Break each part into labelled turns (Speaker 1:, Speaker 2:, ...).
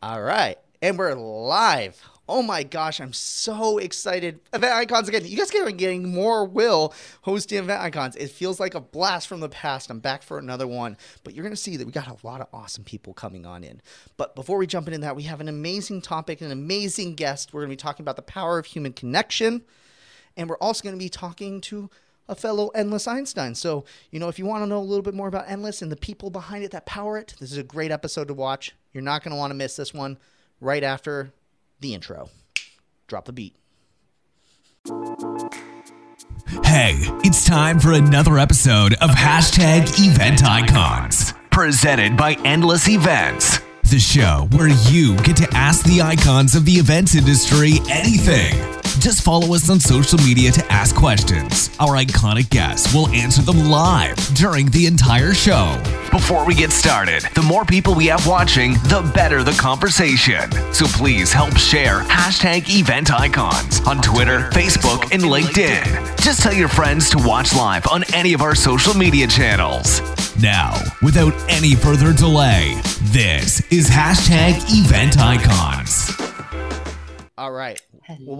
Speaker 1: All right. And we're live. Oh my gosh, I'm so excited. Event Icons again. You guys are getting more Will hosting Event Icons. It feels like a blast from the past. I'm back for another one. But you're going to see that we got a lot of awesome people coming on in. But before we jump into that, we have an amazing topic, an amazing guest. We're going to be talking about the power of human connection. And we're also going to be talking to a fellow Endless Einstein. So, if you want to know a little bit more about Endless and the people behind it that power it, this is a great episode to watch. You're not going to want to miss this one right after the intro. Drop the beat.
Speaker 2: Hey, it's time for another episode of Hashtag Event Icons, presented by Endless Events, the show where you get to ask the icons of the events industry anything. Just follow us on social media to ask questions. Our iconic guests will answer them live during the entire show. Before we get started, the more people we have watching, the better the conversation. So please help share Hashtag Event Icons on Twitter, Facebook, and LinkedIn. Just tell your friends to watch live on any of our social media channels. Now, without any further delay, this is Hashtag Event Icons.
Speaker 1: All right.
Speaker 3: Hello,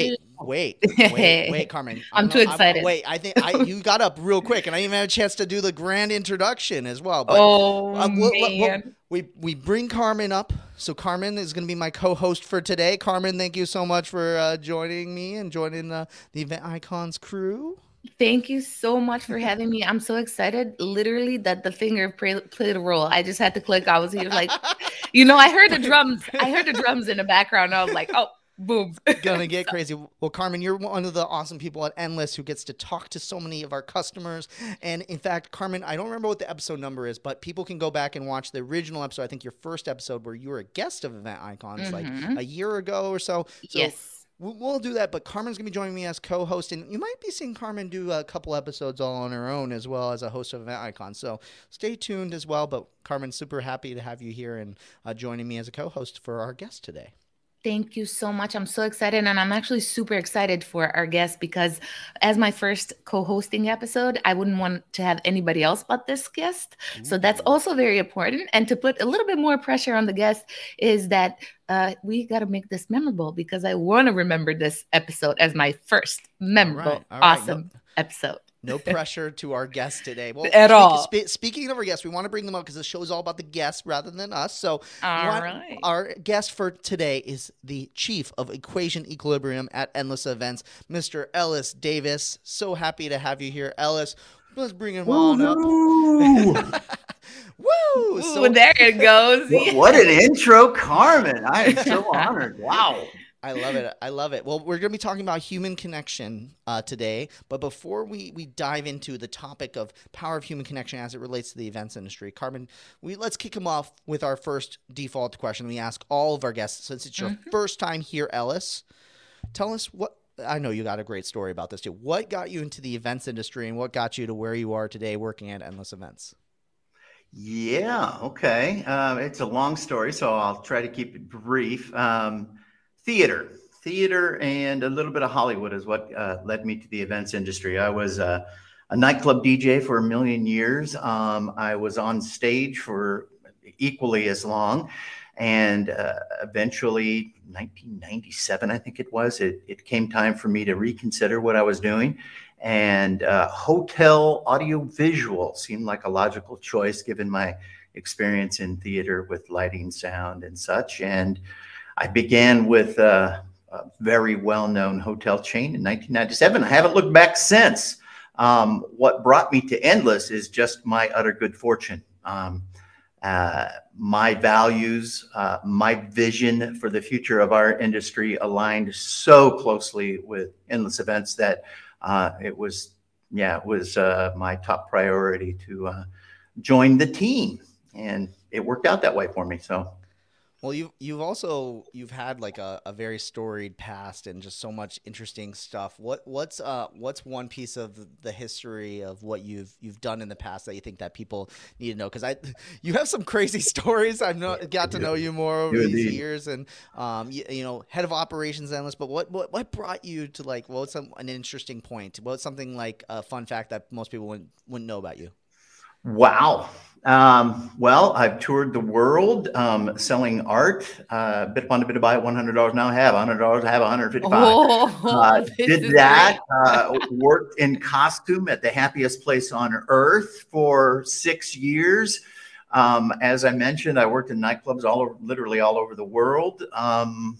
Speaker 1: Wait, Carmen.
Speaker 3: I'm too excited.
Speaker 1: I think you got up real quick, and I even had a chance to do the grand introduction as well. But,
Speaker 3: man.
Speaker 1: We bring Carmen up. So Carmen is going to be my co-host for today. Carmen, thank you so much for joining me and joining the Event Icons crew.
Speaker 3: Thank you so much for having me. I'm so excited, literally, that the finger played a role. I just had to click. I was here like, I heard the drums. I heard the drums in the background. I was like, oh, boom.
Speaker 1: Gonna get crazy. Well, Carmen, you're one of the awesome people at Endless who gets to talk to so many of our customers. And in fact, Carmen, I don't remember what the episode number is, but people can go back and watch the original episode. I think your first episode where you were a guest of Event Icons like a year ago or so.
Speaker 3: Yes.
Speaker 1: We'll do that, but Carmen's going to be joining me as co-host, and you might be seeing Carmen do a couple episodes all on her own as well as a host of Event Icons. So stay tuned as well, but Carmen, super happy to have you here and joining me as a co-host for our guest today.
Speaker 3: Thank you so much. I'm so excited, and I'm actually super excited for our guest because as my first co-hosting episode, I wouldn't want to have anybody else but this guest. Ooh. So that's also very important. And to put a little bit more pressure on the guest is that we got to make this memorable because I want to remember this episode as my first memorable, awesome episode.
Speaker 1: No pressure to our guest today. Well,
Speaker 3: all.
Speaker 1: Speaking of our guests, we want to bring them up because the show is all about the guests rather than us. So
Speaker 3: right.
Speaker 1: Our guest for today is the Chief of Equation Equilibrium at Endless Events, Mr. Ellis Davis. So happy to have you here, Ellis. Let's bring him on up. Woo!
Speaker 3: So there it goes.
Speaker 4: What an intro, Carmen. I am so honored. Wow.
Speaker 1: I love it. Well, we're going to be talking about human connection today. But before we dive into the topic of power of human connection as it relates to the events industry, Carmen, let's kick them off with our first default question. We ask all of our guests, since it's your first time here, Ellis, tell us what – I know you got a great story about this too. What got you into the events industry and what got you to where you are today working at Endless Events?
Speaker 4: Yeah, okay. It's a long story, so I'll try to keep it brief. Theater, and a little bit of Hollywood is what led me to the events industry. I was a nightclub DJ for a million years. I was on stage for equally as long. And eventually, 1997, I think it was, it came time for me to reconsider what I was doing. And hotel audiovisual seemed like a logical choice given my experience in theater with lighting, sound, and such. And I began with a very well-known hotel chain in 1997. I haven't looked back since. What brought me to Endless is just my utter good fortune. My values, my vision for the future of our industry aligned so closely with Endless Events that it was my top priority to join the team, and it worked out that way for me. So.
Speaker 1: Well, you've had like a very storied past and just so much interesting stuff. What's one piece of the history of what you've done in the past that you think that people need to know? Because you have some crazy stories. I've got to know you more over these years, and head of operations Endless. But what brought you to what's an interesting point? What's something like a fun fact that most people wouldn't know about you?
Speaker 4: Wow. Well, I've toured the world selling art. Bit upon a bit to buy $100 now. I have $100. I have $155.
Speaker 3: Oh, this
Speaker 4: Did
Speaker 3: is
Speaker 4: that.
Speaker 3: great.
Speaker 4: Worked in costume at the happiest place on earth for 6 years. As I mentioned, I worked in nightclubs literally all over the world. Done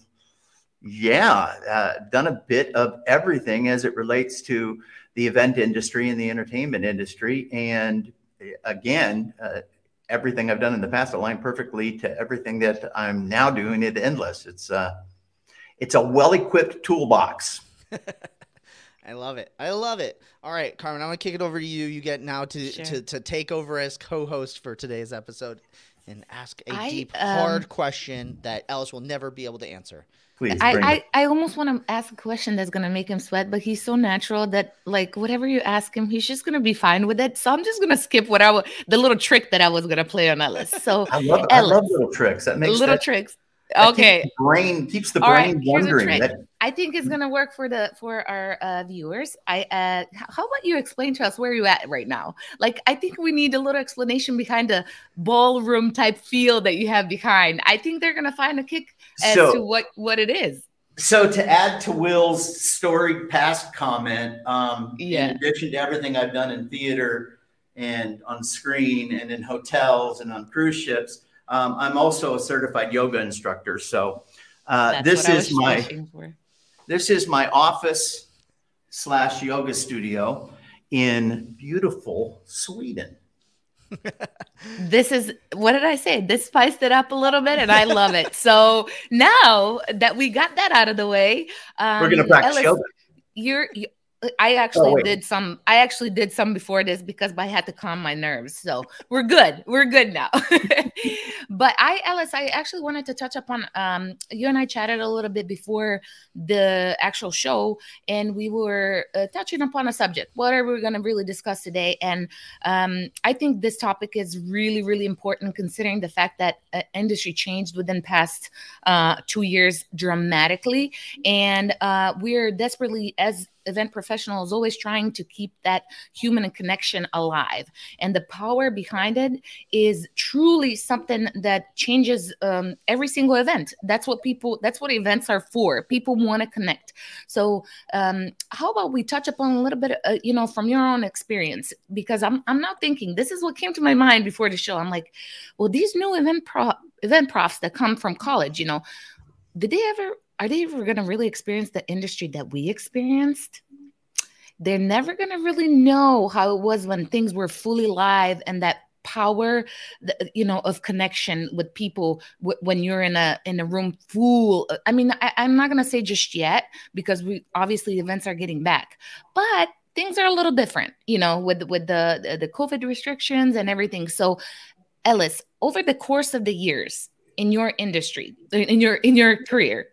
Speaker 4: a bit of everything as it relates to the event industry and the entertainment industry. And again, everything I've done in the past aligned perfectly to everything that I'm now doing at Endless. It's a well-equipped toolbox.
Speaker 1: I love it. I love it. All right, Carmen, I'm gonna kick it over to you. You get now to take over as co-host for today's episode and ask a deep, hard question that Ellis will never be able to answer.
Speaker 4: Please.
Speaker 3: I almost want to ask a question that's gonna make him sweat, but he's so natural that like whatever you ask him, he's just gonna be fine with it. So I'm just gonna skip the little trick that I was gonna play on Ellis. So
Speaker 4: I love little tricks. That makes
Speaker 3: little tricks. Okay.
Speaker 4: Keeps the brain wondering.
Speaker 3: I think it's gonna work for our viewers. How about you explain to us where you're at right now? Like, I think we need a little explanation behind the ballroom type feel that you have behind. I think they're gonna find a kick as to what it is.
Speaker 4: So to add to Will's storied past comment, in addition to everything I've done in theater and on screen and in hotels and on cruise ships, I'm also a certified yoga instructor. So this is my office / yoga studio in beautiful Sweden.
Speaker 3: This is, what did I say? This spiced it up a little bit and I love it. So now that we got that out of the way,
Speaker 4: we're going to practice
Speaker 3: Ellis,
Speaker 4: yoga.
Speaker 3: I actually did some before this because I had to calm my nerves. So we're good now. But Ellis, I actually wanted to touch upon, you and I chatted a little bit before the actual show, and we were touching upon a subject. What are we going to really discuss today? And I think this topic is really, really important considering the fact that industry changed within past 2 years dramatically. And we're desperately, as event professionals, always trying to keep that human connection alive. And the power behind it is truly something that changes every single event. That's what events are for. People want to connect. So how about we touch upon a little bit, from your own experience, because I'm now thinking, this is what came to my mind before the show. I'm like, well, these new event profs that come from college, are they ever going to really experience the industry that we experienced? They're never going to really know how it was when things were fully live and that power, of connection with people when you're in a room full. I mean, I'm not going to say just yet because obviously events are getting back, but things are a little different, with the COVID restrictions and everything. So, Ellis, over the course of the years, in your industry, in your career,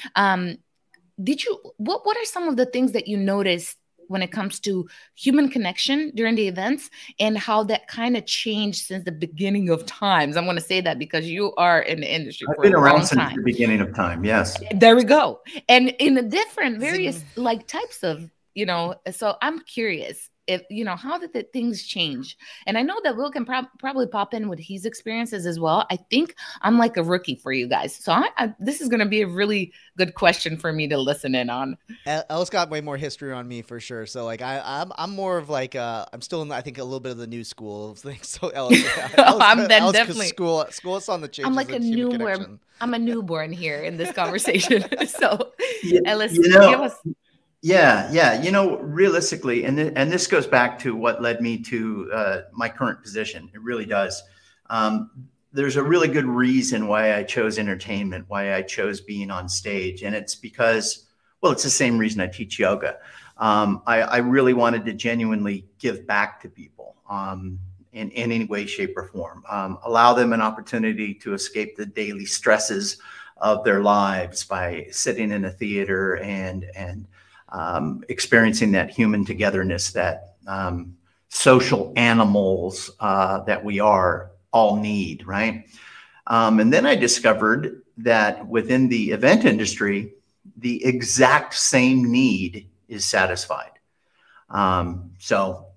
Speaker 3: what are some of the things that you noticed when it comes to human connection during the events and how that kind of changed since the beginning of times? I'm going to say that because you are in the industry for a long time. I've been around since
Speaker 4: the beginning of time. Yes.
Speaker 3: There we go. And in the different various types of, so I'm curious. If how did the things change? And I know that Will can probably pop in with his experiences as well. I think I'm like a rookie for you guys, so this is going to be a really good question for me to listen in on.
Speaker 1: Ellis got way more history on me for sure. So like I'm more of like I'm still in, I think, a little bit of the new school of things. So Ellis
Speaker 3: I'm definitely
Speaker 1: school us on the changes.
Speaker 3: I'm like a newborn. I'm a newborn here in this conversation. So Ellis, give us.
Speaker 4: Yeah. Realistically, and this goes back to what led me to my current position. It really does. There's a really good reason why I chose entertainment, why I chose being on stage. And it's because, it's the same reason I teach yoga. I really wanted to genuinely give back to people in any way, shape, or form. Allow them an opportunity to escape the daily stresses of their lives by sitting in a theater and experiencing that human togetherness that social animals that we are all need, right? And then I discovered that within the event industry, the exact same need is satisfied. So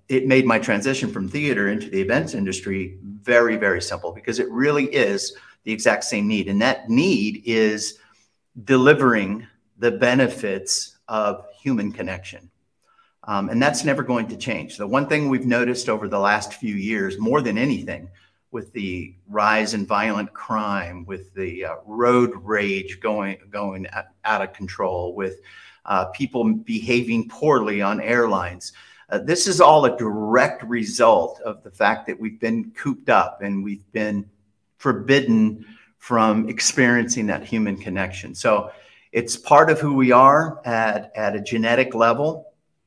Speaker 4: it made my transition from theater into the events industry very, very simple, because it really is the exact same need. And that need is delivering the benefits of human connection. And that's never going to change. The one thing we've noticed over the last few years, more than anything, with the rise in violent crime, with the road rage going out of control, with people behaving poorly on airlines, this is all a direct result of the fact that we've been cooped up and we've been forbidden from experiencing that human connection. So it's part of who we are at a genetic level.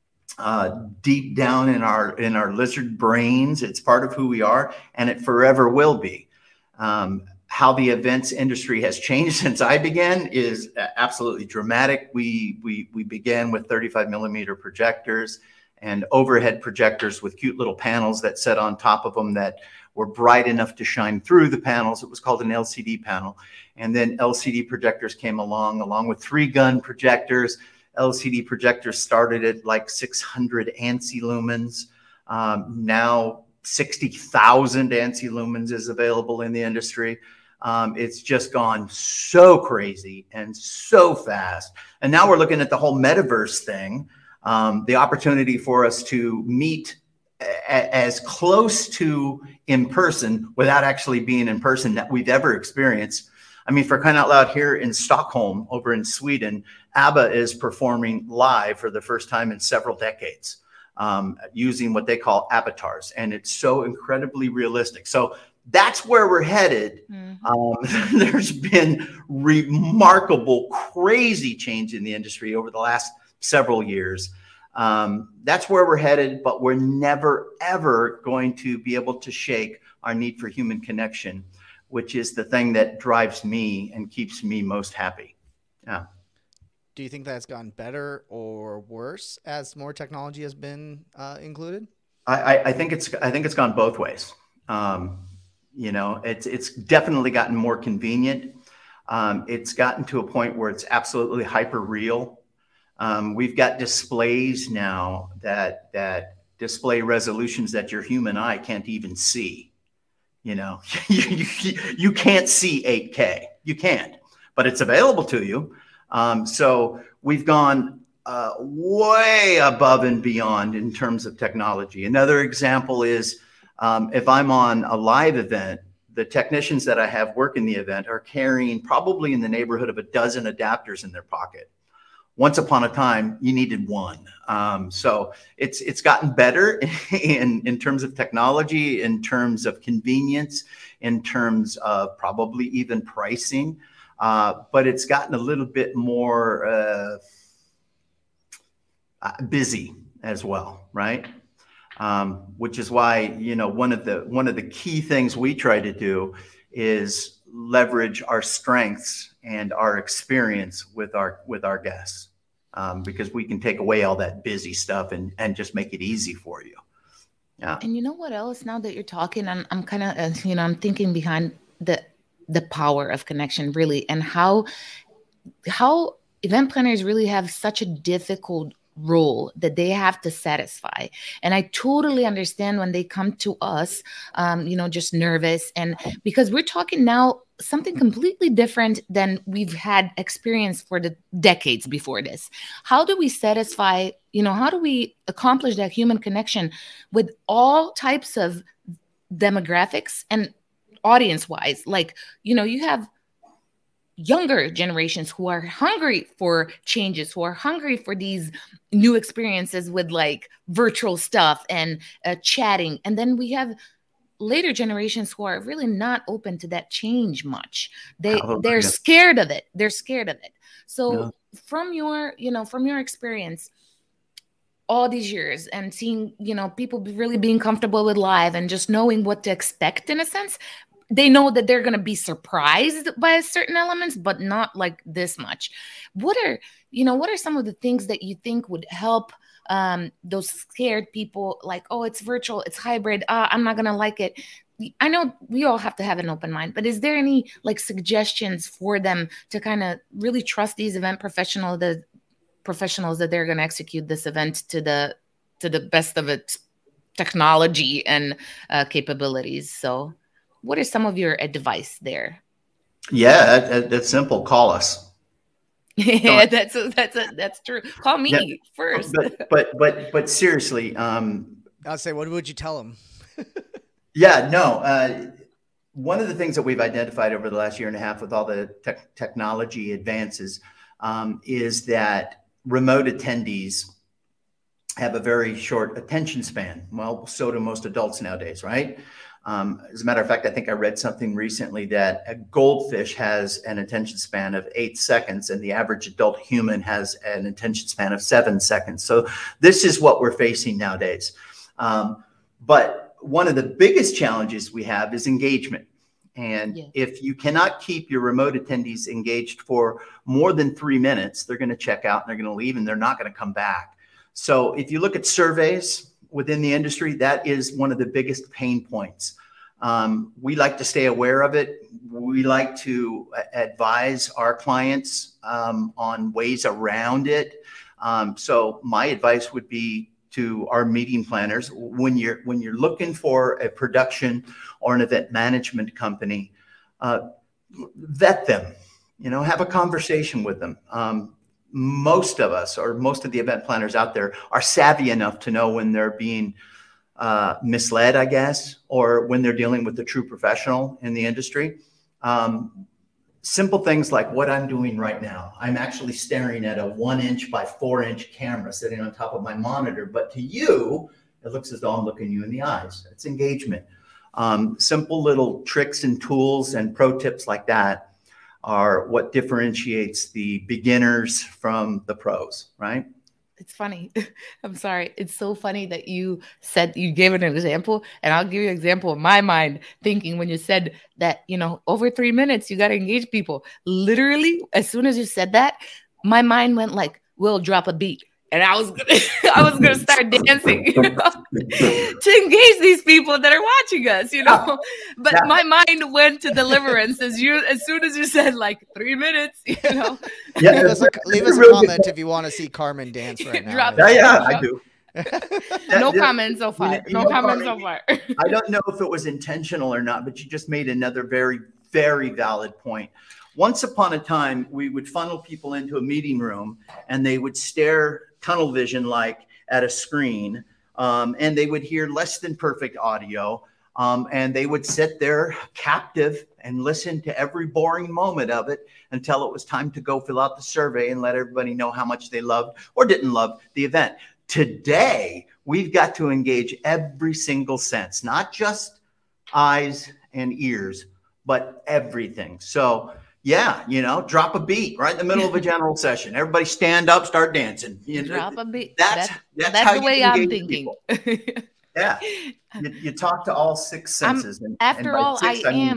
Speaker 4: Deep down in our lizard brains, it's part of who we are, and it forever will be. How the events industry has changed since I began is absolutely dramatic. We began with 35 millimeter projectors and overhead projectors with cute little panels that sat on top of them that were bright enough to shine through the panels. It was called an LCD panel. And then LCD projectors came along with 3-gun projectors. LCD projectors started at like 600 ANSI lumens. Now 60,000 ANSI lumens is available in the industry. It's just gone so crazy and so fast. And now we're looking at the whole metaverse thing, the opportunity for us to meet as close to in person without actually being in person that we've ever experienced. I mean, for crying out loud, here in Stockholm, over in Sweden, ABBA is performing live for the first time in several decades, using what they call avatars. And it's so incredibly realistic. So that's where we're headed. Mm-hmm. There's been remarkable, crazy change in the industry over the last several years. That's where we're headed, but we're never, ever going to be able to shake our need for human connection, which is the thing that drives me and keeps me most happy. Yeah.
Speaker 1: Do you think that's gotten better or worse as more technology has been included?
Speaker 4: I think it's gone both ways. It's definitely gotten more convenient. It's gotten to a point where it's absolutely hyper real. We've got displays now that display resolutions that your human eye can't even see. You can't see 8K. You can't, but it's available to you. So we've gone way above and beyond in terms of technology. Another example is if I'm on a live event, the technicians that I have work in the event are carrying probably in the neighborhood of a dozen adapters in their pocket. Once upon a time, you needed one. So it's gotten better in terms of technology, in terms of convenience, in terms of probably even pricing. But it's gotten a little bit more busy as well, right? Which is why, one of the key things we try to do is leverage our strengths and our experience with our guests, because we can take away all that busy stuff and just make it easy for you. Yeah.
Speaker 3: And you know what else? Now that you're talking, I'm kind of, I'm thinking behind the power of connection, really, and how event planners really have such a difficult role that they have to satisfy. And I totally understand when they come to us, just nervous. And because we're talking now something completely different than we've had experience for the decades before this. How do we satisfy, how do we accomplish that human connection with all types of demographics and audience wise? Like, you have younger generations who are hungry for changes, who are hungry for these new experiences with like virtual stuff and chatting. And then we have later generations who are really not open to that change much. They're scared of it. They're scared of it. So from your experience, all these years and seeing, people really being comfortable with live and just knowing what to expect in a sense, they know that they're going to be surprised by certain elements, but not like this much. What are some of the things that you think would help those scared people, like, oh, it's virtual, it's hybrid, I'm not going to like it. I know we all have to have an open mind, but is there any like suggestions for them to kind of really trust these event professionals that they're going to execute this event to the best of its technology and capabilities. So what are some of your advice there?
Speaker 4: Yeah, that's simple. Call us.
Speaker 3: Yeah, that's true. Call me first.
Speaker 4: But seriously,
Speaker 1: I'll say, what would you tell them?
Speaker 4: Yeah, no. One of the things that we've identified over the last year and a half with all the technology advances is that remote attendees have a very short attention span. Well, so do most adults nowadays, right? As a matter of fact, I think I read something recently that a goldfish has an attention span of 8 seconds and the average adult human has an attention span of 7 seconds. So this is what we're facing nowadays. But one of the biggest challenges we have is engagement. And if you cannot keep your remote attendees engaged for more than 3 minutes, they're going to check out and they're going to leave and they're not going to come back. So if you look at surveys within the industry, that is one of the biggest pain points. We like to stay aware of it. We like to advise our clients on ways around it. So my advice would be to our meeting planners, when you're looking for a production or an event management company, vet them, have a conversation with them. Most of us, or most of the event planners out there, are savvy enough to know when they're being misled, I guess, or when they're dealing with the true professional in the industry. Simple things like what I'm doing right now. I'm actually staring at a 1-inch by 4-inch camera sitting on top of my monitor, but to you, it looks as though I'm looking you in the eyes. It's engagement. Simple little tricks and tools and pro tips like that are what differentiates the beginners from the pros, right?
Speaker 3: It's funny. I'm sorry. It's so funny that you gave an example, and I'll give you an example of my mind thinking when you said that, over 3 minutes, you got to engage people. Literally, as soon as you said that, my mind went like, we'll drop a beat. And I was gonna start dancing to engage these people that are watching us, But my mind went to deliverance as soon as you said like 3 minutes,
Speaker 1: Yeah, leave us a comment if you want to see Carmen dance right now.
Speaker 4: I do.
Speaker 3: No comments so far. No comments so far.
Speaker 4: I don't know if it was intentional or not, but you just made another very, very valid point. Once upon a time, we would funnel people into a meeting room and they would stare tunnel vision like at a screen, and they would hear less than perfect audio, and they would sit there captive and listen to every boring moment of it until it was time to go fill out the survey and let everybody know how much they loved or didn't love the event. Today, we've got to engage every single sense, not just eyes and ears, but everything. So yeah, drop a beat right in the middle of a general session. Everybody stand up, start dancing.
Speaker 3: Drop a beat.
Speaker 4: That's how
Speaker 3: the way I'm thinking.
Speaker 4: Yeah, you talk to all 6 senses.
Speaker 3: After all, I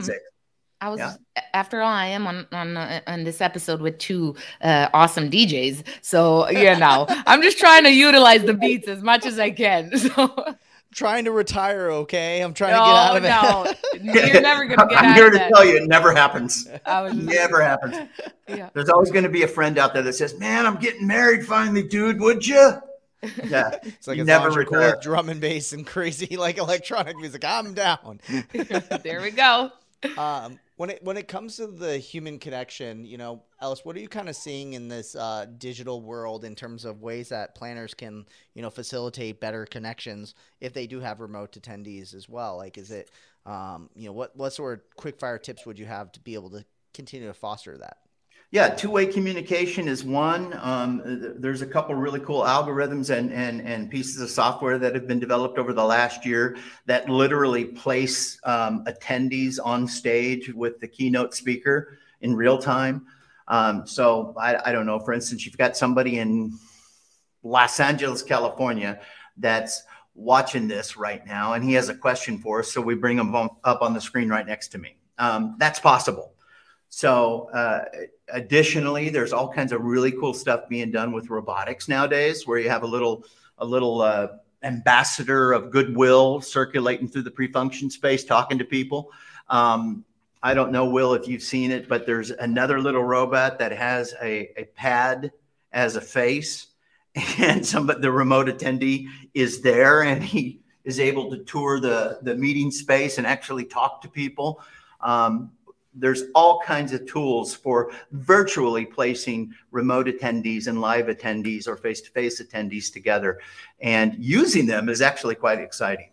Speaker 3: am on this episode with 2 awesome DJs. So I'm just trying to utilize the beats as much as I can. So.
Speaker 1: Trying to retire, okay? I'm trying to get out of it.
Speaker 3: No, you're never going to get out of it.
Speaker 4: I'm here to tell you, it never happens.
Speaker 3: Never
Speaker 4: happens. Yeah. There's always going to be a friend out there that says, man, I'm getting married finally, dude. Would you? Yeah.
Speaker 1: It's like never record drum and bass and crazy like electronic music. I'm down.
Speaker 3: There we go.
Speaker 1: When it comes to the human connection, Ellis, what are you kind of seeing in this digital world in terms of ways that planners can, facilitate better connections if they do have remote attendees as well? Like, is it, what sort of quick fire tips would you have to be able to continue to foster that?
Speaker 4: Yeah, two-way communication is one. There's a couple really cool algorithms and pieces of software that have been developed over the last year that literally place attendees on stage with the keynote speaker in real time. So I don't know, for instance, you've got somebody in Los Angeles, California, that's watching this right now, and he has a question for us. So we bring him up on the screen right next to me. That's possible. So additionally, there's all kinds of really cool stuff being done with robotics nowadays, where you have a little ambassador of goodwill circulating through the pre-function space, talking to people. I don't know, Will, if you've seen it, but there's another little robot that has a pad as a face, and the remote attendee is there, and he is able to tour the meeting space and actually talk to people. There's all kinds of tools for virtually placing remote attendees and live attendees or face-to-face attendees together. And using them is actually quite exciting.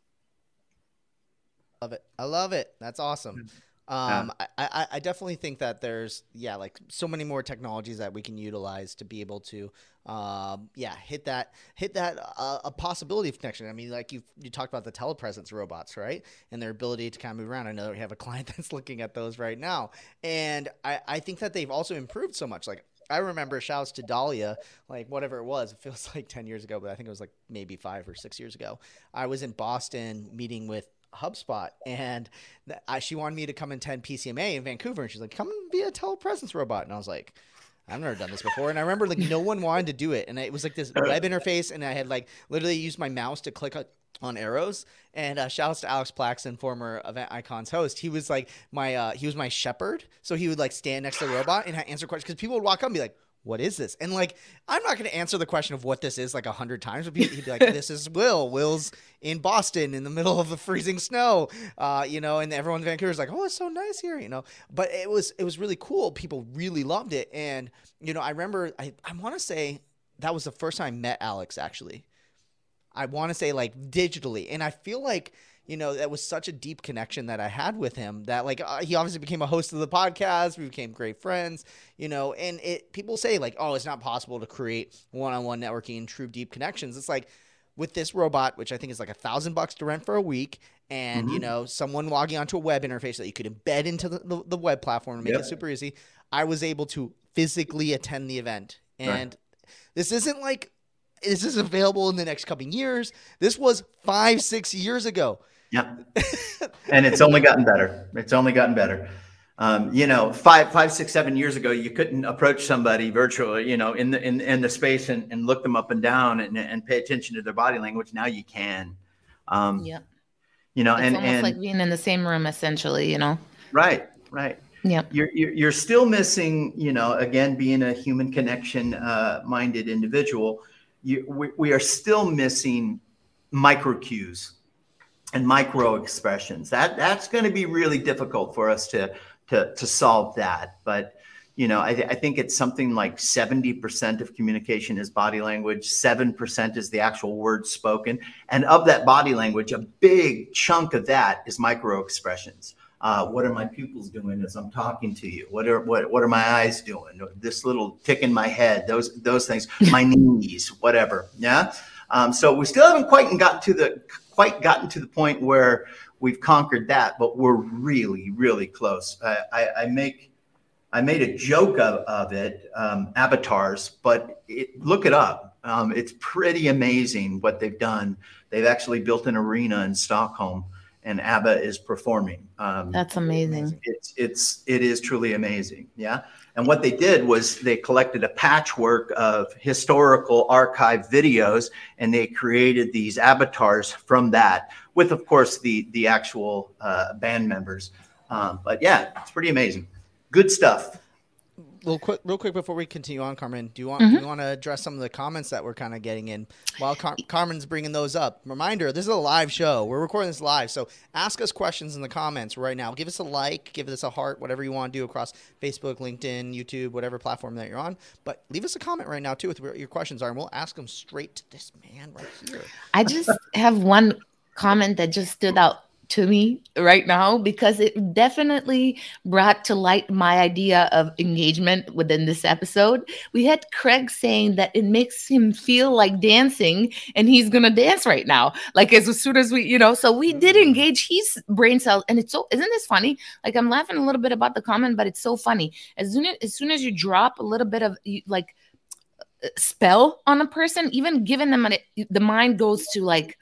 Speaker 1: Love it. I love it. That's awesome. I definitely think that there's, like so many more technologies that we can utilize to be able to, hit that a possibility of connection. I mean, like you talked about the telepresence robots, right? And their ability to kind of move around. I know we have a client that's looking at those right now. And I think that they've also improved so much. Like I remember, shouts to Dahlia, like whatever it was, it feels like 10 years ago, but I think it was like maybe 5 or 6 years ago. I was in Boston meeting with HubSpot, and she wanted me to come attend PCMA in Vancouver, and she's like, come and be a telepresence robot. And I was like, I've never done this before. And I remember like no one wanted to do it, and it was like this web interface, and I had like literally used my mouse to click on arrows. And shout outs to Alex Plaxton, former Event Icons host. He was like he was my shepherd, so he would like stand next to the robot and answer questions, because people would walk up and be like, what is this? And like, I'm not going to answer the question of what this is like 100 times. But he'd be like, this is Will. Will's in Boston in the middle of the freezing snow, and everyone in Vancouver is like, oh, it's so nice here, But it was really cool. People really loved it. And, I remember, I want to say that was the first time I met Alex, actually. I want to say like digitally. And I feel like, that was such a deep connection that I had with him that like he obviously became a host of the podcast. We became great friends, and people say like, oh, it's not possible to create one-on-one networking and true deep connections. It's like with this robot, which I think is like $1,000 to rent for a week, and someone logging onto a web interface that you could embed into the web platform and make it super easy. I was able to physically attend the event, and this isn't like this is available in the next couple of years. This was 5-6 years ago.
Speaker 4: Yeah. And it's only gotten better. It's only gotten better. 5, 6, 7 years ago, you couldn't approach somebody virtually, in the space and look them up and down and pay attention to their body language. Now you can.
Speaker 3: It's almost like being in the same room, essentially,
Speaker 4: Right.
Speaker 3: Yeah.
Speaker 4: You're still missing, again, being a human connection minded individual, we are still missing micro cues and micro expressions. That's going to be really difficult for us to solve that. But, I think it's something like 70% of communication is body language. 7% is the actual words spoken. And of that body language, a big chunk of that is micro expressions. What are my pupils doing as I'm talking to you? What are my eyes doing? This little tick in my head, those things, my knees, whatever. Yeah. So we still haven't quite gotten to the point where we've conquered that, but we're really, really close. I made a joke of it, avatars, but look it up. It's pretty amazing what they've done. They've actually built an arena in Stockholm, and ABBA is performing.
Speaker 3: That's amazing.
Speaker 4: It is truly amazing. Yeah. And what they did was they collected a patchwork of historical archive videos, and they created these avatars from that with, of course, the actual band members. But yeah, it's pretty amazing. Good stuff.
Speaker 1: Real quick before we continue on, Carmen, do you want to address some of the comments that we're kind of getting in while Carmen's bringing those up? Reminder, this is a live show. We're recording this live, so ask us questions in the comments right now. Give us a like, give us a heart, whatever you want to do across Facebook, LinkedIn, YouTube, whatever platform that you're on. But leave us a comment right now, too, with what your questions are, and we'll ask them straight to this man right here.
Speaker 3: I just have one comment that just stood out to me right now, because it definitely brought to light my idea of engagement within this episode. We had Craig saying that it makes him feel like dancing, and he's gonna dance right now. Like as soon as we, so we did engage his brain cells, and it's so, isn't this funny? Like I'm laughing a little bit about the comment, but it's so funny. As soon as you drop a little bit of like spell on a person, even giving them the mind goes to like,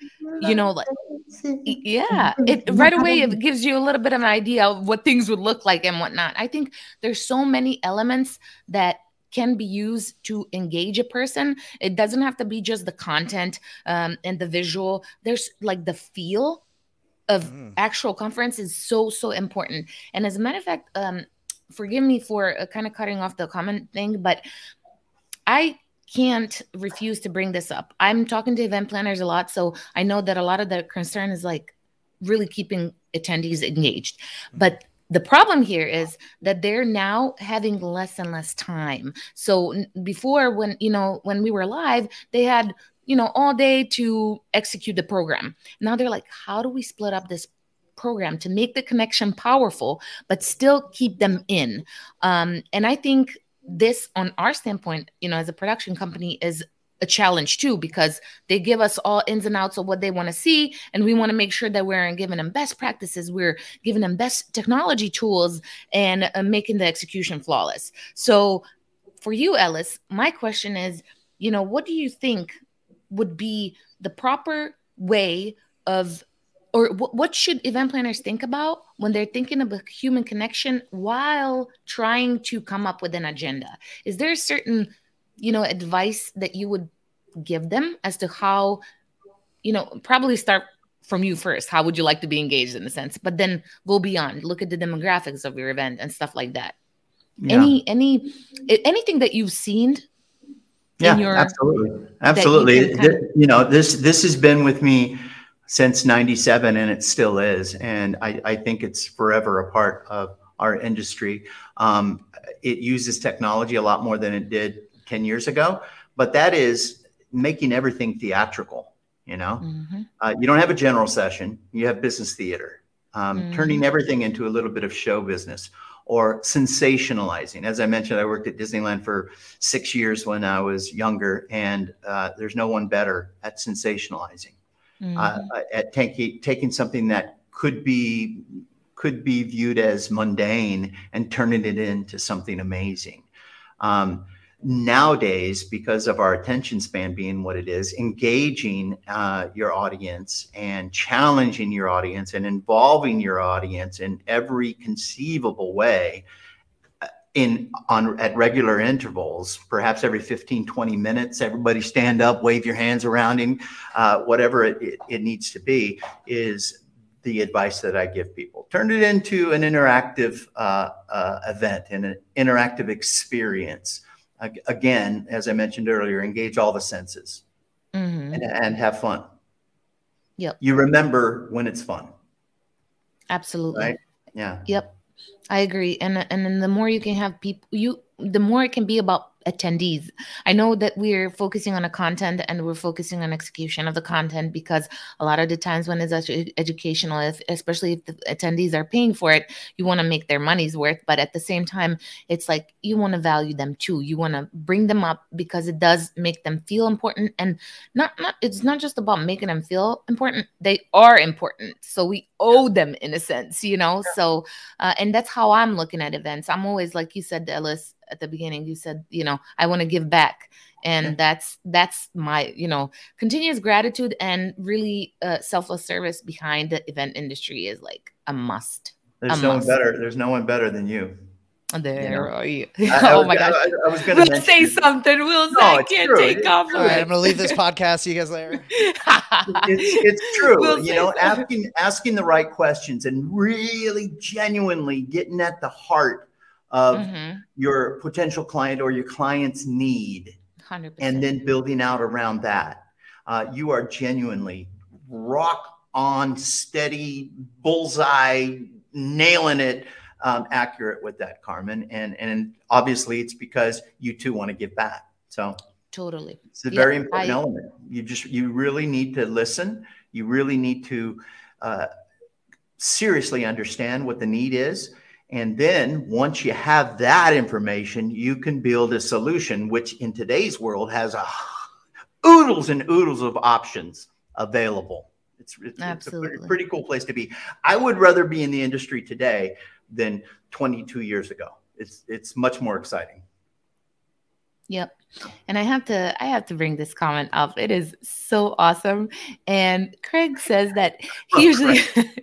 Speaker 3: it right away it gives you a little bit of an idea of what things would look like and whatnot. I think there's so many elements that can be used to engage a person. It doesn't have to be just the content and the visual. There's like the feel of actual conference is so important. And as a matter of fact, forgive me for kind of cutting off the comment thing, but I can't refuse to bring this up. I'm talking to event planners a lot, so I know that a lot of their concern is like really keeping attendees engaged. But the problem here is that they're now having less and less time. So before, when we were live, they had all day to execute the program. Now they're like, how do we split up this program to make the connection powerful, but still keep them in? And I think this, on our standpoint, as a production company, is a challenge too, because they give us all ins and outs of what they want to see, and we want to make sure that we're giving them best practices, we're giving them best technology tools, and making the execution flawless. So for you, Ellis, my question is, what do you think would be the proper way of, or what should event planners think about when they're thinking of a human connection while trying to come up with an agenda? Is there a certain, advice that you would give them as to how, probably start from you first. How would you like to be engaged, in a sense, but then go beyond, look at the demographics of your event and stuff like that. Yeah. Anything that you've seen?
Speaker 4: Yeah, absolutely. This has been with me since 97, and it still is. And I think it's forever a part of our industry. It uses technology a lot more than it did 10 years ago, but that is making everything theatrical. You don't have a general session, you have business theater, turning everything into a little bit of show business, or sensationalizing. As I mentioned, I worked at Disneyland for 6 years when I was younger, and there's no one better at sensationalizing. At taking something that could be viewed as mundane and turning it into something amazing. Nowadays, because of our attention span being what it is, engaging your audience and challenging your audience and involving your audience in every conceivable way at regular intervals, perhaps every 15, 20 minutes, everybody stand up, wave your hands around, and whatever it needs to be, is the advice that I give people. Turn it into an interactive event and an interactive experience. Again, as I mentioned earlier, engage all the senses and have fun.
Speaker 3: Yep.
Speaker 4: You remember when it's fun.
Speaker 3: Absolutely.
Speaker 4: Right? Yeah.
Speaker 3: Yep. I agree. And then the more you can have people, the more it can be about attendees. I know that we're focusing on the content and we're focusing on execution of the content, because a lot of the times when it's educational, especially if the attendees are paying for it, you want to make their money's worth. But at the same time, it's like you want to value them too. You want to bring them up because it does make them feel important, and it's not just about making them feel important. They are important. So we owe them, in a sense, Yeah. So, and that's how I'm looking at events. I'm always, like you said, Ellis, at the beginning, you said, I want to give back. And that's my, continuous gratitude, and really selfless service behind the event industry is like a must.
Speaker 4: There's no one better. There's no one better than you.
Speaker 3: There are you.
Speaker 4: Oh my gosh. I was going to
Speaker 3: say something. I can't
Speaker 4: true.
Speaker 3: take off.
Speaker 1: All right, I'm going to leave this podcast. See you guys later.
Speaker 4: It's true. Asking the right questions and really genuinely getting at the heart of your potential client or your client's need,
Speaker 3: 100%.
Speaker 4: And then building out around that. You are genuinely rock on, steady, bullseye, nailing it, accurate with that, Carmen. And obviously it's because you too want to give back. So
Speaker 3: totally,
Speaker 4: it's a very important element. You really need to listen. You really need to seriously understand what the need is. And then once you have that information, you can build a solution, which in today's world has oodles and oodles of options available. It's a pretty cool place to be. I would rather be in the industry today than 22 years ago. It's much more exciting.
Speaker 3: Yep. And I have to bring this comment up. It is so awesome. And Craig says that he usually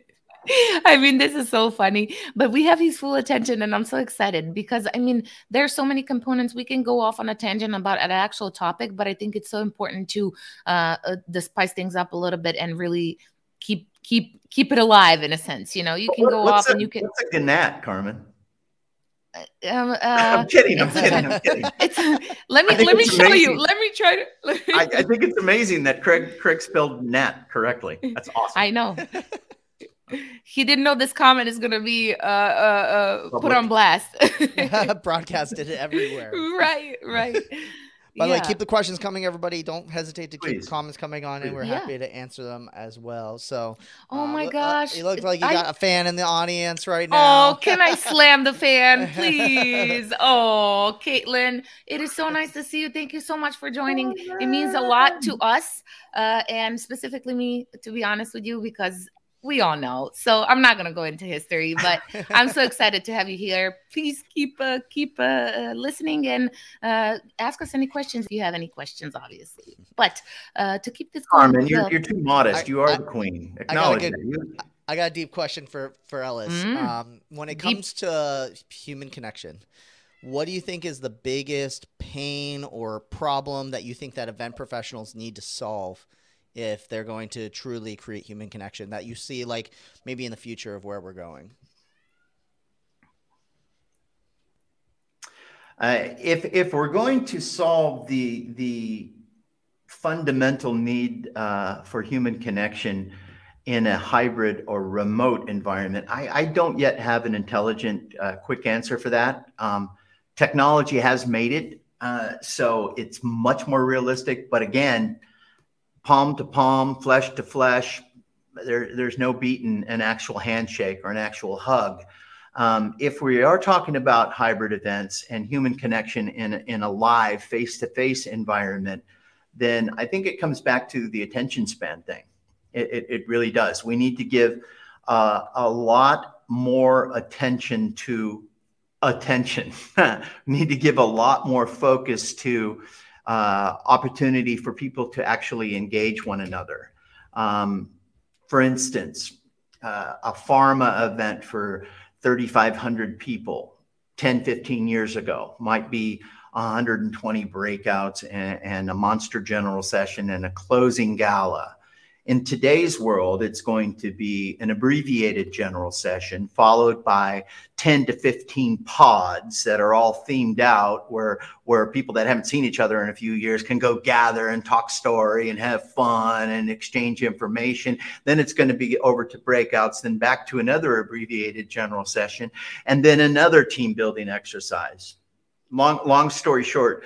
Speaker 3: I mean, this is so funny, but we have his full attention, and I'm so excited because, there are so many components. We can go off on a tangent about an actual topic, but I think it's so important to spice things up a little bit and really keep it alive, in a sense. You can go off and you can.
Speaker 4: What's a gnat, Carmen? I'm kidding. I'm kidding.
Speaker 3: Let me show you. Let me try to.
Speaker 4: I think it's amazing that Craig spelled Nat correctly. That's awesome.
Speaker 3: I know. He didn't know this comment is going to be put on blast.
Speaker 1: Broadcasted everywhere.
Speaker 3: Right.
Speaker 1: By the way, keep the questions coming, everybody. Don't hesitate to keep comments coming on, and we're
Speaker 3: Yeah.
Speaker 1: happy to answer them as well. So,
Speaker 3: Oh my gosh.
Speaker 1: it looks like you got a fan in the audience right now.
Speaker 3: Oh, can I slam the fan, please? Oh, Caitlin, it is so nice to see you. Thank you so much for joining. It means a lot to us, and specifically me, to be honest with you, because we all know. So I'm not going to go into history, but I'm so excited to have you here. Please keep listening and ask us any questions if you have any questions, obviously. But to keep this going,
Speaker 4: Carmen, you're too modest. You are the queen. Acknowledge it.
Speaker 1: I got a deep question for Ellis. When it comes to human connection, what do you think is the biggest pain or problem that you think that event professionals need to solve if they're going to truly create human connection that you see, like maybe in the future of where we're going?
Speaker 4: If we're going to solve the fundamental need for human connection in a hybrid or remote environment, I don't yet have an intelligent, quick answer for that. Technology has made it so it's much more realistic, but again, palm to palm, flesh to flesh, there's no beating an actual handshake or an actual hug. If we are talking about hybrid events and human connection in a live face-to-face environment, then I think it comes back to the attention span thing. It really does. We need to give a lot more attention to attention. We need to give a lot more focus to opportunity for people to actually engage one another. For instance, a pharma event for 3,500 people 10, 15 years ago might be 120 breakouts and a monster general session and a closing gala. In today's world, it's going to be an abbreviated general session followed by 10 to 15 pods that are all themed out where people that haven't seen each other in a few years can go gather and talk story and have fun and exchange information. Then it's going to be over to breakouts, then back to another abbreviated general session, and then another team building exercise. Long story short,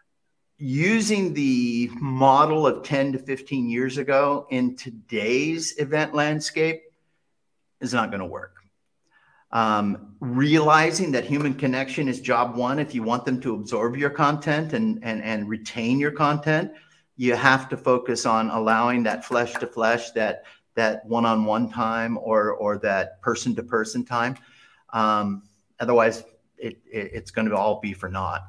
Speaker 4: using the model of 10 to 15 years ago in today's event landscape is not going to work. Realizing that human connection is job one, if you want them to absorb your content and retain your content, you have to focus on allowing that flesh to flesh, that one-on-one time or that person-to-person time. Otherwise, it's going to all be for naught.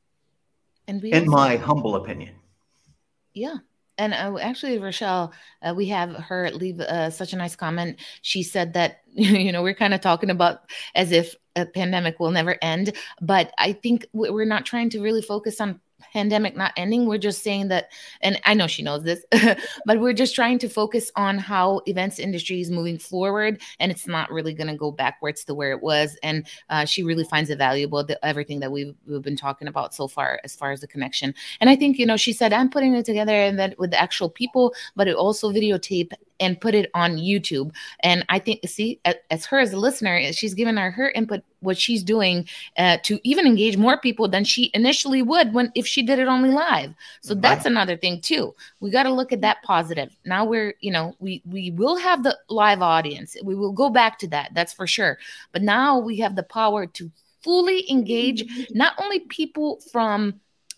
Speaker 4: In my humble opinion.
Speaker 3: Yeah. And actually, Rochelle, we have her leave such a nice comment. She said that, we're kind of talking about as if a pandemic will never end. But I think we're not trying to really focus on pandemic not ending. We're just saying that, and I know she knows this, but we're just trying to focus on how events industry is moving forward, and it's not really going to go backwards to where it was. And she really finds it valuable, everything that we've been talking about so far, as far as the connection. And I think, she said, I'm putting it together and then with the actual people, but it also videotape and put it on YouTube. And I think, as her as a listener, she's given her input, what she's doing to even engage more people than she initially would if she did it only live. So that's another thing too. We got to look at that positive. Now we're, we will have the live audience. We will go back to that. That's for sure. But now we have the power to fully engage not only people from,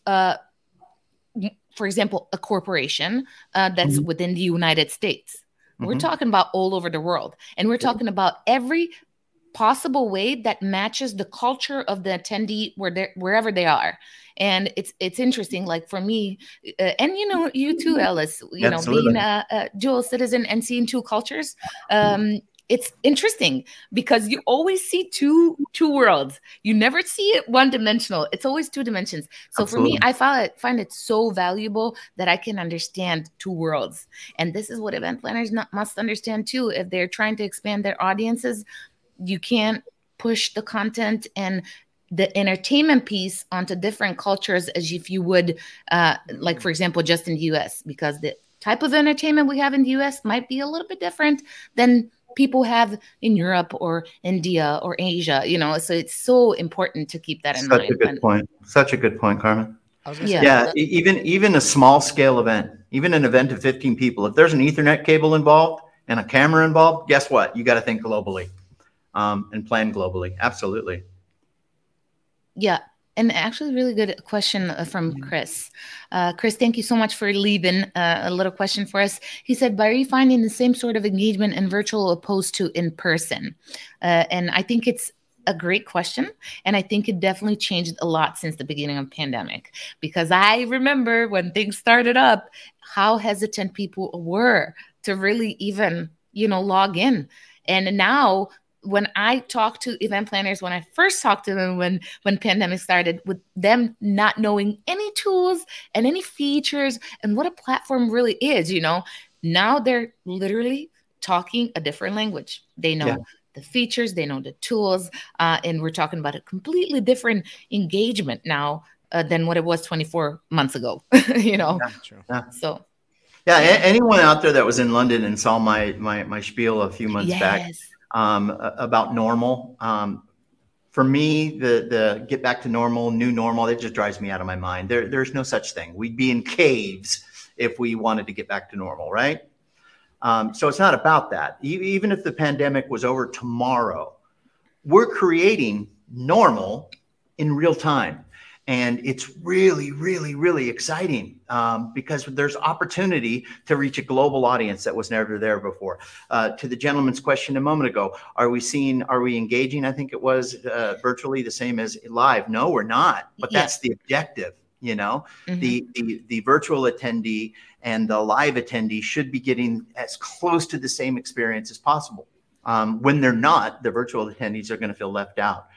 Speaker 3: for example, a corporation that's within the United States. We're talking about all over the world. And we're talking about every possible way that matches the culture of the attendee wherever they are. And it's interesting, like for me, and you too, Ellis, being a dual citizen and seeing two cultures, it's interesting because you always see two worlds. You never see it one-dimensional. It's always two dimensions. So Absolutely. For me, I find it so valuable that I can understand two worlds. And this is what event planners must understand too. If they're trying to expand their audiences, you can't push the content and the entertainment piece onto different cultures as if you would, like, for example, just in the US, because the type of entertainment we have in the US might be a little bit different than people have in Europe or India or Asia, so it's so important to keep that in
Speaker 4: Such
Speaker 3: mind.
Speaker 4: a good point. Such a good point, Carmen.
Speaker 1: I was gonna say,
Speaker 4: Yeah, even a small scale event, even an event of 15 people, if there's an Ethernet cable involved and a camera involved, guess what? You got to think globally and plan globally. Absolutely.
Speaker 3: Yeah. And actually, really good question from Chris. Chris, thank you so much for leaving a little question for us. He said, "Are you finding the same sort of engagement in virtual opposed to in person?" And I think it's a great question. And I think it definitely changed a lot since the beginning of the pandemic, because I remember when things started up, how hesitant people were to really even, log in. And now, when I talk to event planners, when I first talked to them when pandemic started, with them not knowing any tools and any features and what a platform really is, now they're literally talking a different language. They know the features, they know the tools, and we're talking about a completely different engagement now than what it was 24 months ago,
Speaker 1: Yeah, true.
Speaker 3: So.
Speaker 4: Yeah, anyone out there that was in London and saw my spiel a few months back about normal. For me, the get back to normal, new normal, it just drives me out of my mind. There's no such thing. We'd be in caves if we wanted to get back to normal, right? So it's not about that. Even if the pandemic was over tomorrow, we're creating normal in real time. And it's really, really, really exciting because there's opportunity to reach a global audience that was never there before. To the gentleman's question a moment ago, are we engaging? I think it was virtually the same as live. No, we're not. But that's the objective. The virtual attendee and the live attendee should be getting as close to the same experience as possible. When they're not, the virtual attendees are going to feel left out.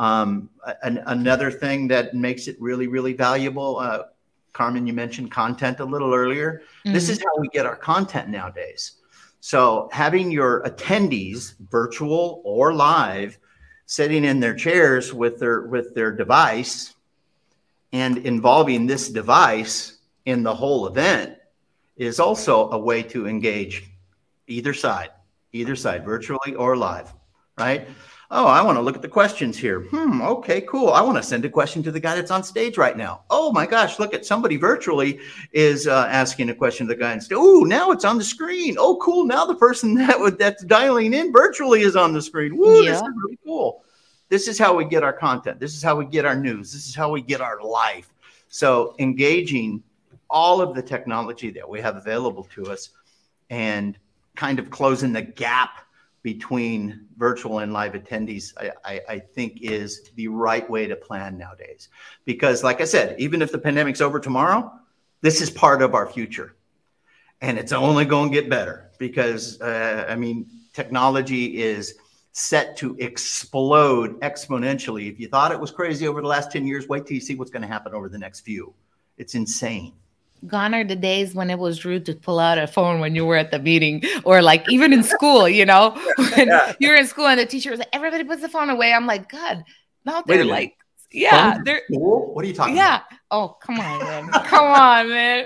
Speaker 4: Another thing that makes it really, really valuable, Carmen, you mentioned content a little earlier. Mm-hmm. This is how we get our content nowadays. So having your attendees, virtual or live, sitting in their chairs with their device and involving this device in the whole event is also a way to engage either side, virtually or live, right? Oh, I want to look at the questions here. Okay, cool. I want to send a question to the guy that's on stage right now. Oh my gosh, look at somebody virtually is asking a question to the guy on stage. Oh, now it's on the screen. Oh, cool. Now the person that's dialing in virtually is on the screen. Woo, This is really cool. This is how we get our content. This is how we get our news. This is how we get our life. So engaging all of the technology that we have available to us and kind of closing the gap between virtual and live attendees, I think is the right way to plan nowadays. Because like I said, even if the pandemic's over tomorrow, this is part of our future. And it's only going to get better because, technology is set to explode exponentially. If you thought it was crazy over the last 10 years, wait till you see what's going to happen over the next few. It's insane.
Speaker 3: Gone are the days when it was rude to pull out a phone when you were at the meeting, or like even in school, when you're in school and the teacher was like, everybody puts the phone away. I'm like, God, now they're like, they're
Speaker 4: cool? What are you talking about?
Speaker 3: Oh, come on, man. Come on, man.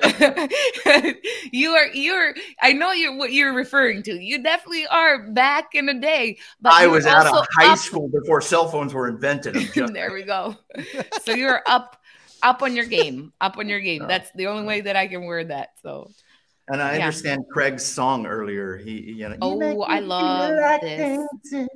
Speaker 3: I know what you're referring to. You definitely are back in the day. But
Speaker 4: I was out of high school before cell phones were invented.
Speaker 3: There we go. So you're up on your game. That's the only way that I can word that. So,
Speaker 4: and I understand Craig's song earlier.
Speaker 3: I love this.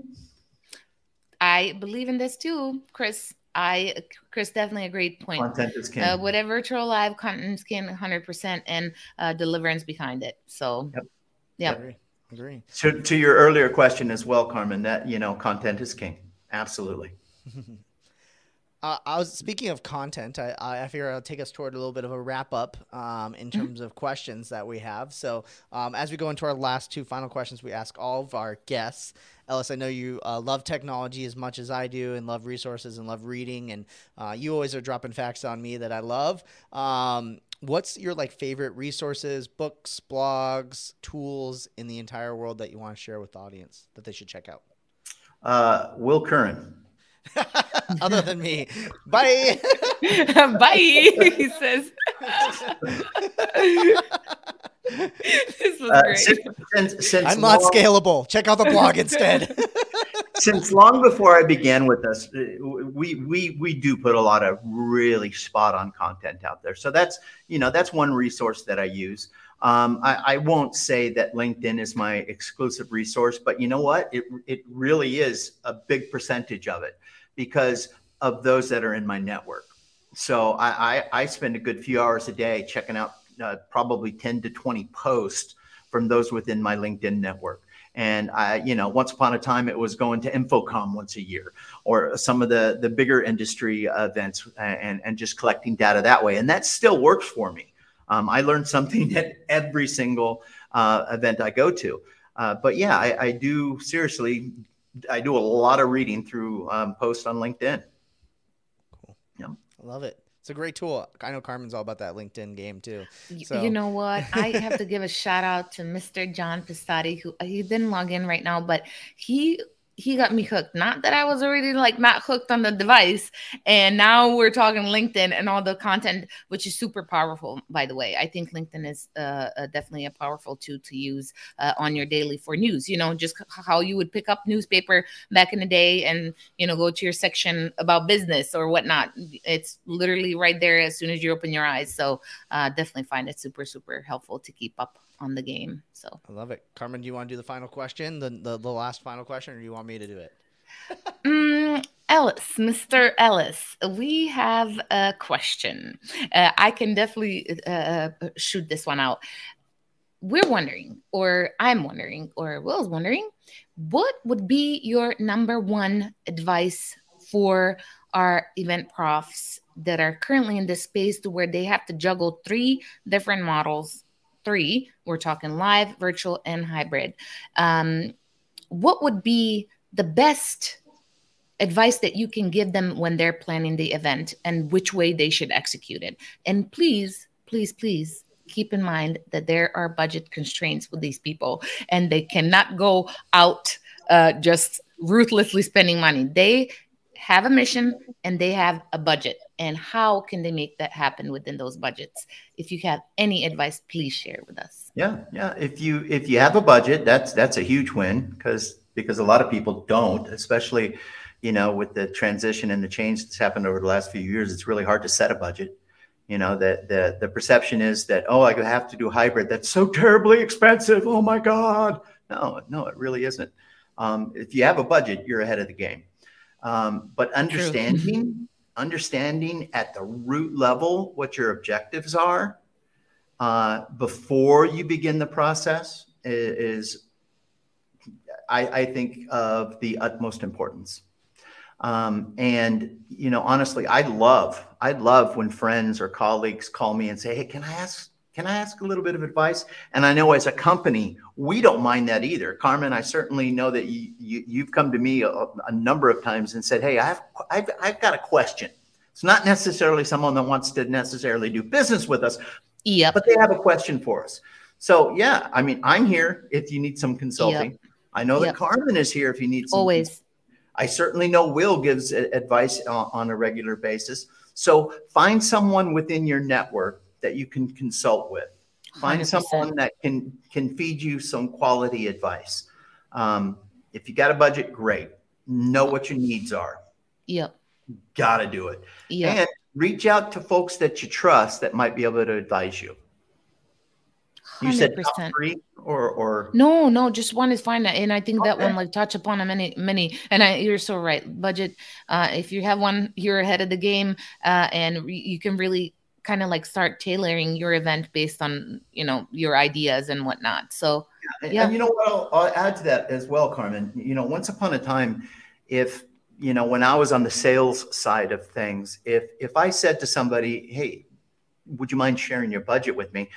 Speaker 3: I believe in this too, Chris. Chris, definitely a great point.
Speaker 4: Content is king.
Speaker 3: Whatever virtual live content is king, 100%, and deliverance behind it. So,
Speaker 1: Agree.
Speaker 4: To your earlier question as well, Carmen, that content is king. Absolutely.
Speaker 1: I was speaking of content. I figure I'll take us toward a little bit of a wrap up in terms of questions that we have. So as we go into our last two final questions, we ask all of our guests. Ellis, I know you love technology as much as I do and love resources and love reading. And you always are dropping facts on me that I love. What's your favorite resources, books, blogs, tools in the entire world that you want to share with the audience that they should check out?
Speaker 4: Will Curran.
Speaker 1: Other than me. Bye.
Speaker 3: Bye, he says. This was great.
Speaker 4: Since
Speaker 1: I'm not scalable. Check out the blog instead.
Speaker 4: Since long before I began with us, we do put a lot of really spot on content out there. So that's one resource that I use. I won't say that LinkedIn is my exclusive resource, but you know what? It really is a big percentage of it because of those that are in my network. So I spend a good few hours a day checking out probably 10 to 20 posts from those within my LinkedIn network. And once upon a time, it was going to InfoComm once a year or some of the bigger industry events and just collecting data that way. And that still works for me. I learned something at every single event I go to. But yeah, I do I do a lot of reading through posts on LinkedIn.
Speaker 1: Cool. Yeah. I love it. It's a great tool. I know Carmen's all about that LinkedIn game too. So.
Speaker 3: You know what? I have to give a shout out to Mr. John Pisati, who he didn't log in right now, but he got me hooked. Not that I was already not hooked on the device. And now we're talking LinkedIn and all the content, which is super powerful, by the way. I think LinkedIn is definitely a powerful tool to use on your daily for news. Just how you would pick up newspaper back in the day and, go to your section about business or whatnot. It's literally right there as soon as you open your eyes. So definitely find it super, super helpful to keep up on the game. So
Speaker 1: I love it. Carmen, do you want to do the final question, the last final question, or do you want me to do it?
Speaker 3: Ellis, Mr. Ellis, we have a question. I can definitely shoot this one out. We're wondering, or I'm wondering, or Will's wondering, what would be your number one advice for our event profs that are currently in this space to where they have to juggle 3 different models? 3, we're talking live, virtual, and hybrid. What would be the best advice that you can give them when they're planning the event and which way they should execute it? And please, please, please keep in mind that there are budget constraints with these people and they cannot go out just ruthlessly spending money. They have a mission and they have a budget. And how can they make that happen within those budgets? If you have any advice, please share with us.
Speaker 4: Yeah. If you have a budget, that's a huge win because a lot of people don't, especially, with the transition and the change that's happened over the last few years. It's really hard to set a budget. That the perception is that, oh, I have to do hybrid. That's so terribly expensive. Oh my God. No, it really isn't. If you have a budget, you're ahead of the game. But understanding at the root level what your objectives are before you begin the process is I think of the utmost importance. And honestly, I'd love when friends or colleagues call me and say, hey, can I ask a little bit of advice? And I know as a company, we don't mind that either. Carmen, I certainly know that you've come to me a number of times and said, hey, I've got a question. It's not necessarily someone that wants to necessarily do business with us, but they have a question for us. So yeah, I mean, I'm here if you need some consulting. I know that Carmen is here if you need some.
Speaker 3: Always.
Speaker 4: I certainly know Will gives advice on a regular basis. So find someone within your network that you can consult with. Find 100%. Someone that can feed you some quality advice. If you got a budget, great. Know what your needs are.
Speaker 3: Yep.
Speaker 4: Got to do it.
Speaker 3: Yep.
Speaker 4: And reach out to folks that you trust that might be able to advise you. 100%. You said top 3 or
Speaker 3: no, just one is fine. And I think that one touch upon many. And you're so right. Budget. If you have one, you're ahead of the game, and you can really kind of start tailoring your event based on your ideas and whatnot. So
Speaker 4: yeah. And you know what? I'll add to that as well, Carmen. Once upon a time, when I was on the sales side of things, if I said to somebody, hey, would you mind sharing your budget with me?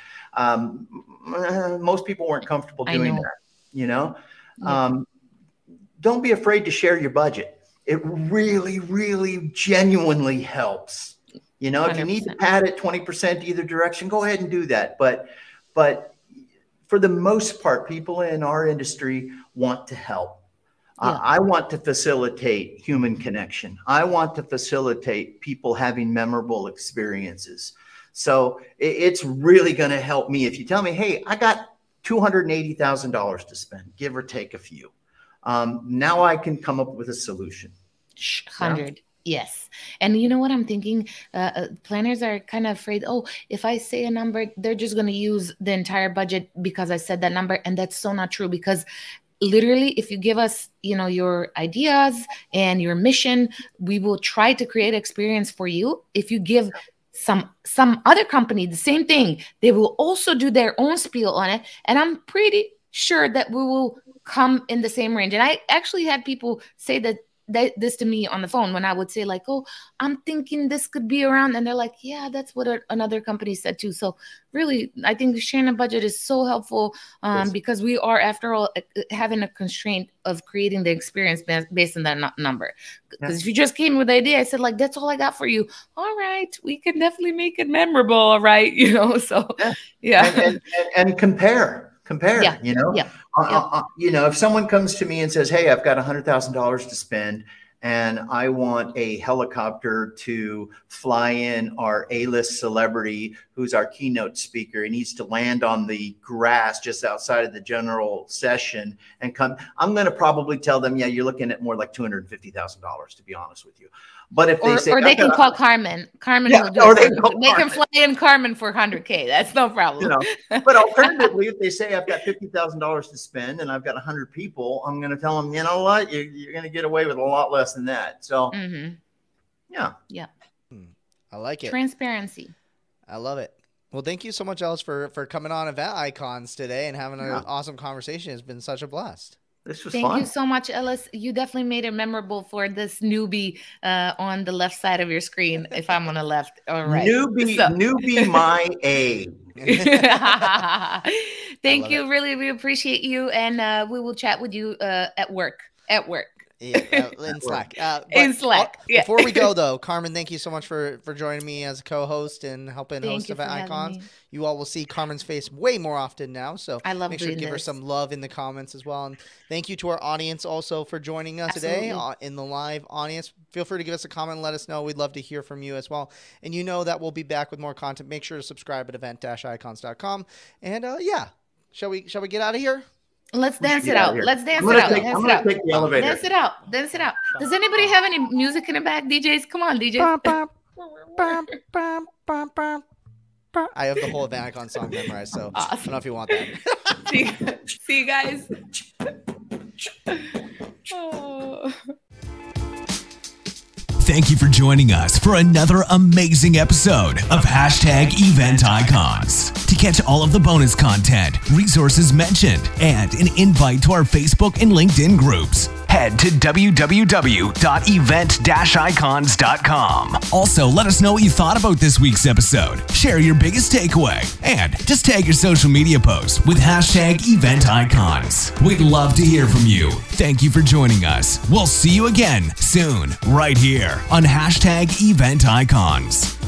Speaker 4: Most people weren't comfortable doing that, Don't be afraid to share your budget. It really, really genuinely helps. If 100%. You need to pad it 20% either direction, go ahead and do that. But for the most part, people in our industry want to help. I want to facilitate human connection. I want to facilitate people having memorable experiences. So it's really going to help me if you tell me, hey, I got $280,000 to spend, give or take a few. Now I can come up with a solution.
Speaker 3: 100. Yes. And you know what I'm thinking? Planners are kind of afraid, if I say a number, they're just going to use the entire budget because I said that number. And that's so not true, because literally, if you give us, your ideas and your mission, we will try to create experience for you. If you give some other company the same thing, they will also do their own spiel on it. And I'm pretty sure that we will come in the same range. And I actually had people say this to me on the phone when I would say like, I'm thinking this could be around. And they're like, yeah, that's what another company said too. So really, I think sharing a budget is so helpful because we are, after all, having a constraint of creating the experience based on that number. Because if you just came with the idea, I said like, that's all I got for you. All right, we can definitely make it memorable. All right. So yeah.
Speaker 4: And compare. Yeah. If someone comes to me and says, hey, I've got $100,000 to spend and I want a helicopter to fly in our A-list celebrity who's our keynote speaker. He needs to land on the grass just outside of the general session and come. I'm going to probably tell them, yeah, you're looking at more like $250,000, to be honest with you. But if they say,
Speaker 3: or they can call Carmen. Carmen will do it. They can fly in Carmen for $100K. That's no problem.
Speaker 4: But alternatively, if they say I've got $50,000 to spend and I've got 100 people, I'm going to tell them, you know what, you're going to get away with a lot less than that. So, yeah.
Speaker 1: I like it.
Speaker 3: Transparency.
Speaker 1: I love it. Well, thank you so much, Ellis, for coming on Event Icons today and having an awesome conversation. It's been such a blast.
Speaker 4: This was
Speaker 3: fun. Thank you so much, Ellis. You definitely made it memorable for this newbie on the left side of your screen, if I'm on the left or right.
Speaker 4: Newbie my A.
Speaker 3: Thank you. Really, we appreciate you. And we will chat with you at work.
Speaker 1: Yeah, in Slack.
Speaker 3: In Slack.
Speaker 1: Before we go, though, Carmen, thank you so much for joining me as a co-host and helping host Event Icons. You all will see Carmen's face way more often now, so make sure to give her some love in the comments as well. And thank you to our audience also for joining us today in the live audience. Feel free to give us a comment and let us know. We'd love to hear from you as well. And that we'll be back with more content. Make sure to subscribe at event-icons.com. And shall we get out of here?
Speaker 3: Let's dance it out. Let's dance it out.
Speaker 4: I'm going to take the elevator.
Speaker 3: Dance it out. Does anybody have any music in the back? DJs, come on, DJs.
Speaker 1: I have the whole Event Icon song memorized, so awesome. I don't know if you want that.
Speaker 3: See you guys. Oh.
Speaker 2: Thank you for joining us for another amazing episode of #Event Icons. To catch all of the bonus content, resources mentioned, and an invite to our Facebook and LinkedIn groups, head to www.event-icons.com. Also, let us know what you thought about this week's episode. Share your biggest takeaway, and just tag your social media post with #Event Icons. We'd love to hear from you. Thank you for joining us. We'll see you again soon, right here on #Event Icons.